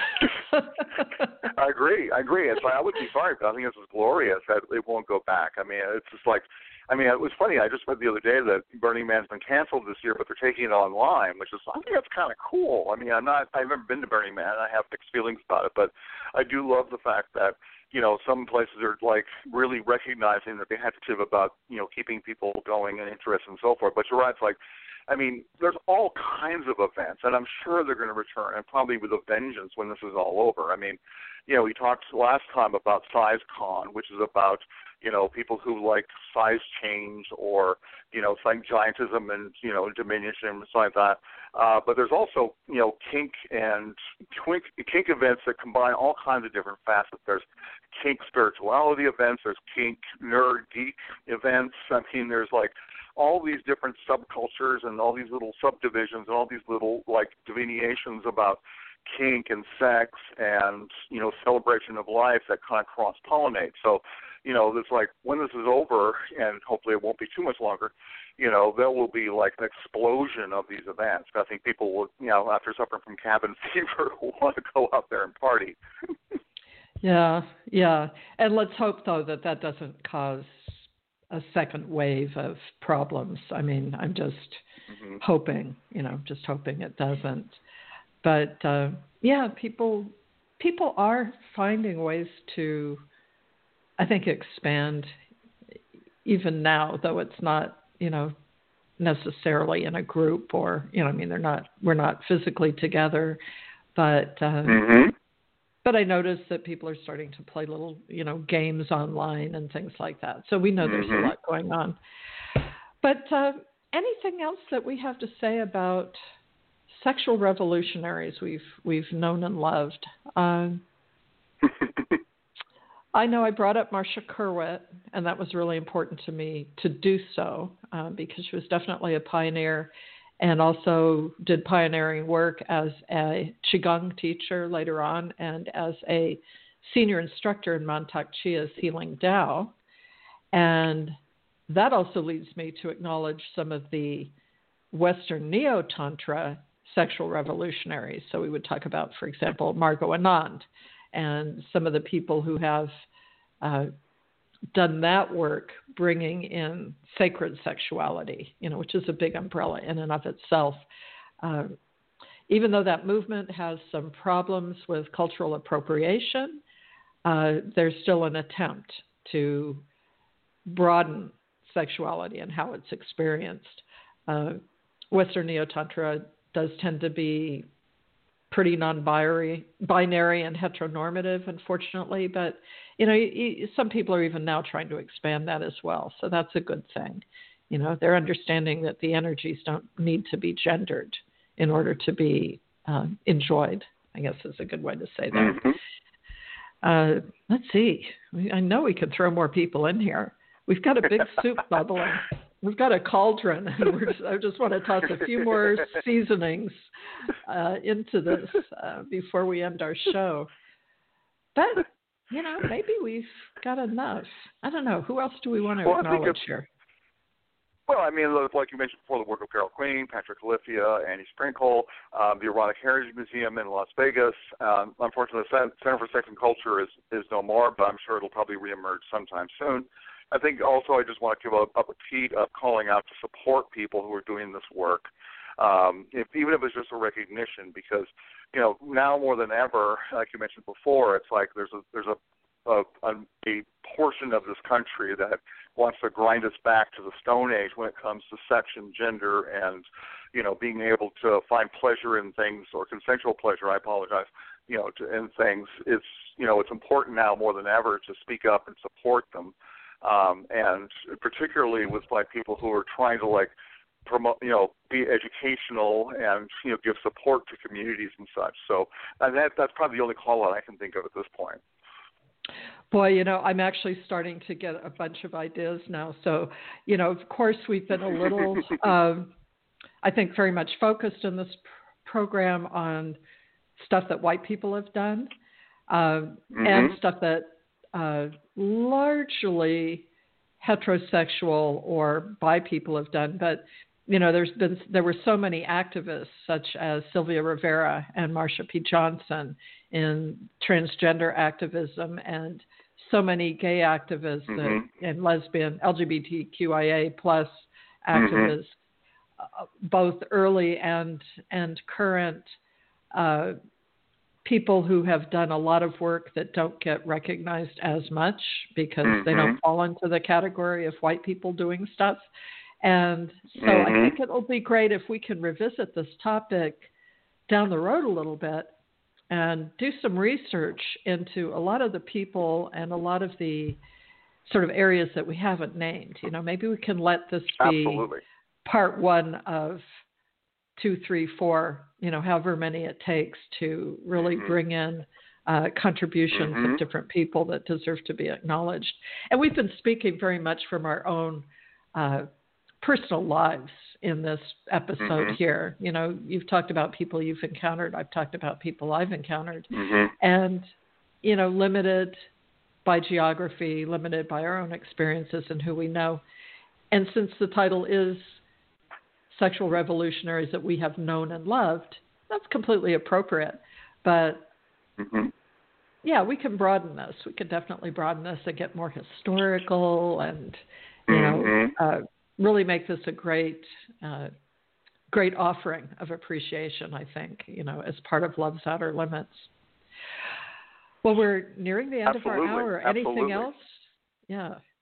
[SPEAKER 2] I agree. It's like, I would be sorry, but I think this is glorious that it won't go back. I mean, it's just like, I mean, it was funny. I just read the other day that Burning Man's been canceled this year, but they're taking it online, which is, I think that's kind of cool. I mean, I've never been to Burning Man. I have mixed feelings about it, but I do love the fact that, you know, some places are like really recognizing that they have to about, you know, keeping people going and interested and so forth. But you're right. It's like, I mean, there's all kinds of events, and I'm sure they're going to return, and probably with a vengeance when this is all over. I mean, you know, we talked last time about SizeCon, which is about, you know, people who like size change or, you know, like giantism and, you know, diminution and stuff like that. But there's also, you know, kink events that combine all kinds of different facets. There's kink spirituality events. There's kink nerd geek events. I mean, there's like all these different subcultures and all these little subdivisions and all these little like delineations about kink and sex and, you know, celebration of life that kind of cross-pollinate. So, you know, it's like when this is over, and hopefully it won't be too much longer, you know, there will be like an explosion of these events. I think people will, you know, after suffering from cabin fever, want to go out there and party.
[SPEAKER 1] Yeah. And let's hope, though, that doesn't cause a second wave of problems. I mean, I'm just hoping it doesn't. But, yeah, people are finding ways to, I think, expand, even now, though it's not, necessarily in a group or, we're not physically together, but but I noticed that people are starting to play little, games online and things like that. So we know there's a lot going on. But anything else that we have to say about sexual revolutionaries we've known and loved? I know I brought up Marcia Curwitt, and that was really important to me to do so because she was definitely a pioneer and also did pioneering work as a Qigong teacher later on and as a senior instructor in Mantak Chia's Healing Tao. And that also leads me to acknowledge some of the Western Neo-Tantra sexual revolutionaries. So we would talk about, for example, Margot Anand and some of the people who have done that work, bringing in sacred sexuality, which is a big umbrella in and of itself. Even though that movement has some problems with cultural appropriation, there's still an attempt to broaden sexuality and how it's experienced. Western Neo-Tantra does tend to be pretty non-binary and heteronormative, unfortunately, but some people are even now trying to expand that as well. So that's a good thing. They're understanding that the energies don't need to be gendered in order to be enjoyed, I guess is a good way to say that. Let's see. I know we could throw more people in here. We've got a big soup bubbling. We've got a cauldron, and I just want to toss a few more seasonings into this before we end our show. But, maybe we've got enough. I don't know. Who else do we want to acknowledge here?
[SPEAKER 2] Well, I mean, like you mentioned before, the work of Carol Queen, Patrick Califia, Annie Sprinkle, the Erotic Heritage Museum in Las Vegas. Unfortunately, the Center for Sex and Culture is no more, but I'm sure it'll probably reemerge sometime soon. I think also I just want to give a plea of calling out to support people who are doing this work, even if it's just a recognition, because now more than ever, like you mentioned before, it's like there's a portion of this country that wants to grind us back to the Stone Age when it comes to sex and gender and being able to find pleasure in things, or consensual pleasure. I apologize. In things, it's important now more than ever to speak up and support them. And particularly with people who are trying to promote, be educational and give support to communities and such. So that's probably the only call out I can think of at this point.
[SPEAKER 1] Boy, I'm actually starting to get a bunch of ideas now. So, of course, we've been a little, I think, very much focused in this program on stuff that white people have done and stuff that largely heterosexual or bi people have done. But, there were so many activists such as Sylvia Rivera and Marsha P. Johnson in transgender activism, and so many gay activists and lesbian, LGBTQIA plus activists, both early and current people who have done a lot of work that don't get recognized as much because they don't fall into the category of white people doing stuff. And so I think it'll be great if we can revisit this topic down the road a little bit and do some research into a lot of the people and a lot of the sort of areas that we haven't named. Maybe we can let this be part one of 2, 3, 4, however many it takes to really bring in contributions of different people that deserve to be acknowledged. And we've been speaking very much from our own personal lives in this episode here. You've talked about people you've encountered. I've talked about people I've encountered. And, limited by geography, limited by our own experiences and who we know. And since the title is Sexual Revolutionaries That We Have Known and Loved, that's completely appropriate. But, yeah, we can broaden this. We can definitely broaden this and get more historical and, really make this a great offering of appreciation, I think, as part of Love's Outer Limits. Well, we're nearing the end of our hour. Anything else? Yeah.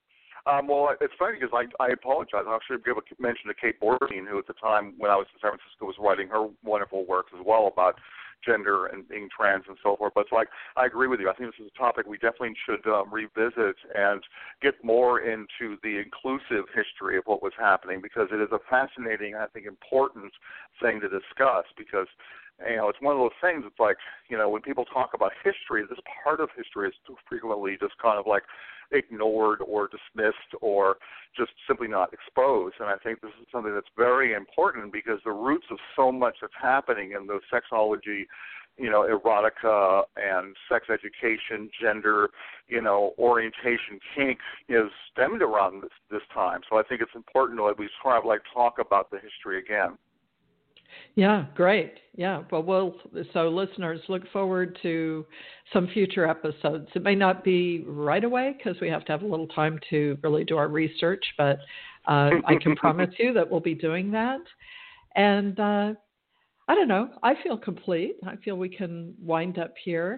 [SPEAKER 2] Well, it's funny because I apologize. I should give a mention to Kate Borstein, who at the time when I was in San Francisco was writing her wonderful works as well about gender and being trans and so forth. But it's like, I agree with you. I think this is a topic we definitely should revisit and get more into the inclusive history of what was happening, because it is a fascinating, I think, important thing to discuss, because it's one of those things. It's like, when people talk about history, this part of history is too frequently just kind of like ignored or dismissed or just simply not exposed. And I think this is something that's very important, because the roots of so much that's happening in the sexology, erotica and sex education, gender, orientation, kink is stemmed around this time. So I think it's important to at least try to talk about the history again.
[SPEAKER 1] Yeah, great. Yeah, well, so listeners, look forward to some future episodes. It may not be right away because we have to have a little time to really do our research, but I can promise you that we'll be doing that. And I don't know, I feel complete. I feel we can wind up here.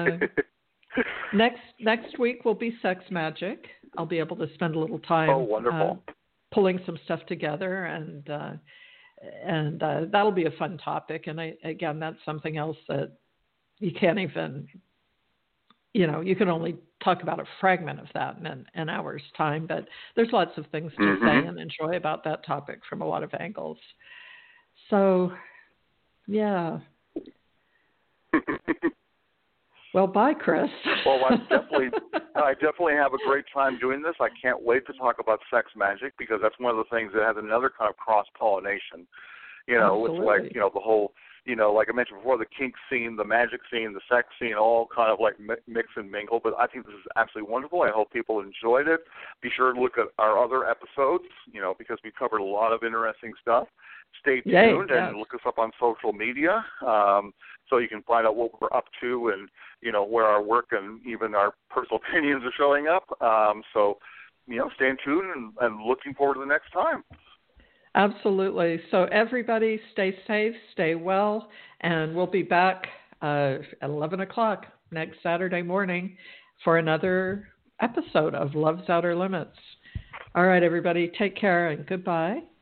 [SPEAKER 1] Next week will be Sex Magic. I'll be able to spend a little time pulling some stuff together, and that'll be a fun topic. And again, that's something else that you can't even, you can only talk about a fragment of that in an hour's time, but there's lots of things to say and enjoy about that topic from a lot of angles. So, yeah. Well, bye, Chris.
[SPEAKER 2] Well, I definitely have a great time doing this. I can't wait to talk about Sex Magic, because that's one of the things that has another kind of cross-pollination.
[SPEAKER 1] Absolutely.
[SPEAKER 2] It's like, the whole, like I mentioned before, the kink scene, the magic scene, the sex scene, all kind of mix and mingle. But I think this is absolutely wonderful. I hope people enjoyed it. Be sure to look at our other episodes, because we covered a lot of interesting stuff. Stay tuned and look us up on social media, so you can find out what we're up to and, where our work and even our personal opinions are showing up. So, stay tuned and looking forward to the next time.
[SPEAKER 1] Absolutely. So everybody stay safe, stay well, and we'll be back at 11 o'clock next Saturday morning for another episode of Love's Outer Limits. All right, everybody, take care and goodbye.